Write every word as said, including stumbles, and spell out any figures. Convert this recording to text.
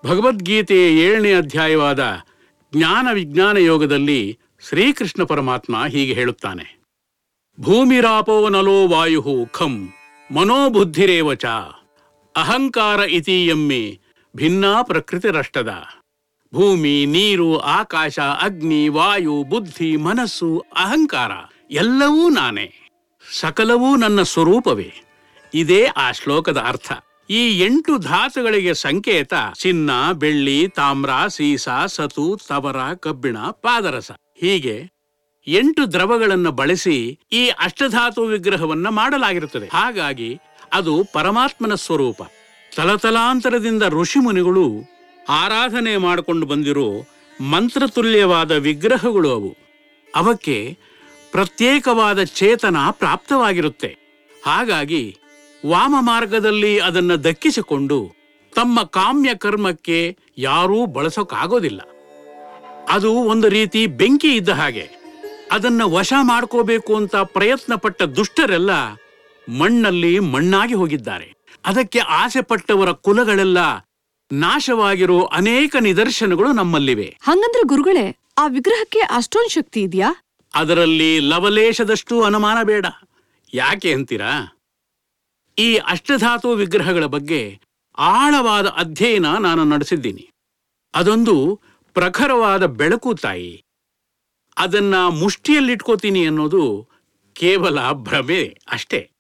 ಭಗವದ್ಗೀತೆಯ ಏಳನೇ ಅಧ್ಯಾಯವಾದ ಜ್ಞಾನ ವಿಜ್ಞಾನ ಯೋಗದಲ್ಲಿ ಶ್ರೀಕೃಷ್ಣ ಪರಮಾತ್ಮ ಹೀಗೆ ಹೇಳುತ್ತಾನೆ: ಭೂಮಿರಾಪೋ ನಲೋ ವಾಯು ಖಂ ಮನೋಬುದ್ಧಿರೇವಚ ಅಹಂಕಾರ ಇತೀಯಮ್ಮೆ ಭಿನ್ನಾ ಪ್ರಕೃತಿರಷ್ಟದ. ಭೂಮಿ, ನೀರು, ಆಕಾಶ, ಅಗ್ನಿ, ವಾಯು, ಬುದ್ಧಿ, ಮನಸ್ಸು, ಅಹಂಕಾರ ಎಲ್ಲವೂ ನಾನೇ, ಸಕಲವೂ ನನ್ನ ಸ್ವರೂಪವೇ. ಇದೇ ಆ ಶ್ಲೋಕದ ಅರ್ಥ. ಈ ಎಂಟು ಧಾತುಗಳಿಗೆ ಸಂಕೇತ ಚಿನ್ನ, ಬೆಳ್ಳಿ, ತಾಮ್ರ, ಸೀಸ, ಸತು, ತವರ, ಕಬ್ಬಿಣ, ಪಾದರಸ. ಹೀಗೆ ಎಂಟು ದ್ರವಗಳನ್ನು ಬಳಸಿ ಈ ಅಷ್ಟಧಾತು ವಿಗ್ರಹವನ್ನ ಮಾಡಲಾಗಿರುತ್ತದೆ. ಹಾಗಾಗಿ ಅದು ಪರಮಾತ್ಮನ ಸ್ವರೂಪ. ತಲತಲಾಂತರದಿಂದ ಋಷಿಮುನಿಗಳು ಆರಾಧನೆ ಮಾಡಿಕೊಂಡು ಬಂದಿರೋ ಮಂತ್ರತುಲ್ಯವಾದ ವಿಗ್ರಹಗಳು ಅವು. ಅವಕ್ಕೆ ಪ್ರತ್ಯೇಕವಾದ ಚೇತನ ಪ್ರಾಪ್ತವಾಗಿರುತ್ತೆ. ಹಾಗಾಗಿ ವಾಮ ಮಾರ್ಗದಲ್ಲಿ ಅದನ್ನು ದಕ್ಕಿಸಿಕೊಂಡು ತಮ್ಮ ಕಾಮ್ಯ ಕರ್ಮಕ್ಕೆ ಯಾರೂ ಬಳಸೋಕ್ಕಾಗೋದಿಲ್ಲ. ಅದು ಒಂದು ರೀತಿ ಬೆಂಕಿ ಇದ್ದ ಹಾಗೆ. ಅದನ್ನ ವಶ ಮಾಡ್ಕೋಬೇಕು ಅಂತ ಪ್ರಯತ್ನ ಪಟ್ಟ ದುಷ್ಟರೆಲ್ಲ ಮಣ್ಣಲ್ಲಿ ಮಣ್ಣಾಗಿ ಹೋಗಿದ್ದಾರೆ. ಅದಕ್ಕೆ ಆಸೆ ಪಟ್ಟವರ ಕುಲಗಳೆಲ್ಲ ನಾಶವಾಗಿರೋ ಅನೇಕ ನಿದರ್ಶನಗಳು ನಮ್ಮಲ್ಲಿವೆ. ಹಂಗಂದ್ರೆ ಗುರುಗಳೇ, ಆ ವಿಗ್ರಹಕ್ಕೆ ಅಷ್ಟೊಂದು ಶಕ್ತಿ ಇದೆಯಾ? ಅದರಲ್ಲಿ ಲವಲೇಶದಷ್ಟು ಅನುಮಾನ ಬೇಡ. ಯಾಕೆ ಅಂತೀರಾ? ಈ ಅಷ್ಟಧಾತು ವಿಗ್ರಹಗಳ ಬಗ್ಗೆ ಆಳವಾದ ಅಧ್ಯಯನ ನಾನು ನಡೆಸಿದ್ದೀನಿ. ಅದೊಂದು ಪ್ರಖರವಾದ ಬೆಳಕು ತಾಯಿ. ಅದನ್ನ ಮುಷ್ಟಿಯಲ್ಲಿಟ್ಕೋತೀನಿ ಅನ್ನೋದು ಕೇವಲ ಭ್ರಮೆ ಅಷ್ಟೇ.